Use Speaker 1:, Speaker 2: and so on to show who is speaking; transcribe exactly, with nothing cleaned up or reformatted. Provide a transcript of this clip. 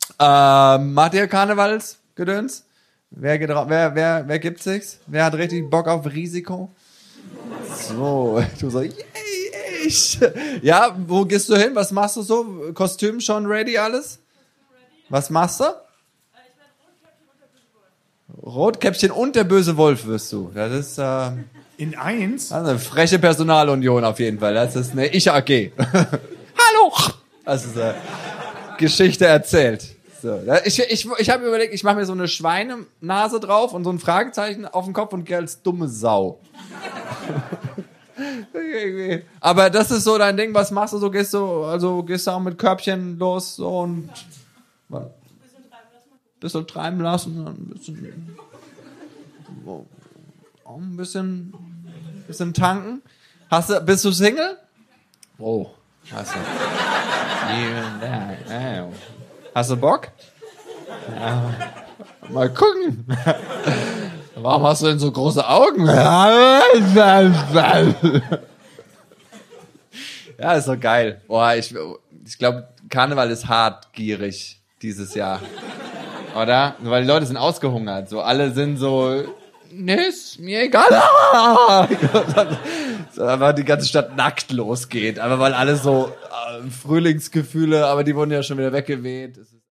Speaker 1: Ähm, macht ihr Karnevalsgedöns? Wer, geht, ra- wer, wer, wer gibt sich's? Wer hat richtig Bock auf Risiko? So, du so, yay, ich. Ja, wo gehst du hin? Was machst du so? Kostüm schon ready, alles? Was machst du? Rotkäppchen und der böse Wolf wirst du. Das ist äh,
Speaker 2: In eins?
Speaker 1: also eine freche Personalunion auf jeden Fall. Das ist eine Ich-A G. Hallo! Das ist äh, Geschichte erzählt. So, ich ich, ich habe überlegt, ich mache mir so eine Schweinenase drauf und so ein Fragezeichen auf den Kopf und gehe als dumme Sau. Aber das ist so dein Ding, was machst du so? Gehst du, also gehst du auch mit Körbchen los so und bisschen treiben lassen, ein bisschen, so, ein bisschen, bisschen tanken. Hast du, bist du Single? Oh, hast du. Hast du Bock? Ja. Mal gucken. Warum hast du denn so große Augen? Ja, ist doch geil. Boah, ich, ich glaube, Karneval ist hartgierig dieses Jahr. Oder? Weil die Leute sind ausgehungert. So, alle sind so, nee, ist mir egal. So, aber die ganze Stadt nackt losgeht. Aber weil alle so äh, Frühlingsgefühle, aber die wurden ja schon wieder weggeweht.